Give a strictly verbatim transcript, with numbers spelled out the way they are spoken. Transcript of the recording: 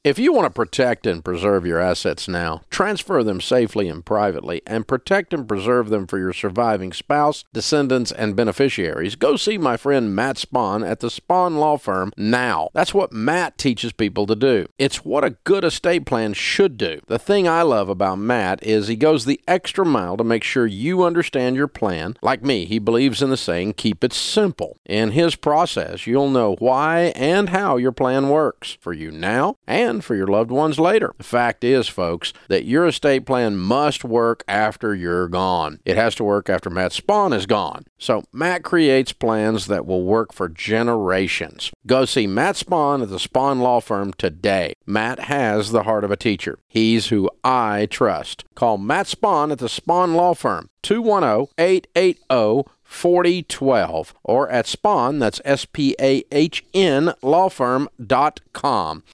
If you want to protect and preserve your assets now, transfer them safely and privately, and protect and preserve them for your surviving spouse, descendants, and beneficiaries, go see my friend Matt Spahn at the Spahn Law Firm now. That's what Matt teaches people to do. It's what a good estate plan should do. The thing I love about Matt is he goes the extra mile to make sure you understand your plan. Like me, he believes in the saying, keep it simple. In his process, you'll know why and how your plan works for you now and for your loved ones later. The fact is, folks, that your estate plan must work after you're gone. It has to work after Matt Spahn is gone. So Matt creates plans that will work for generations. Go see Matt Spahn at the Spahn Law Firm today. Matt has the heart of a teacher. He's who I trust. Call Matt Spahn at the Spahn Law Firm, two one zero, eight eight zero, four zero one two, or at Spahn, that's S P A H N, lawfirm dot com.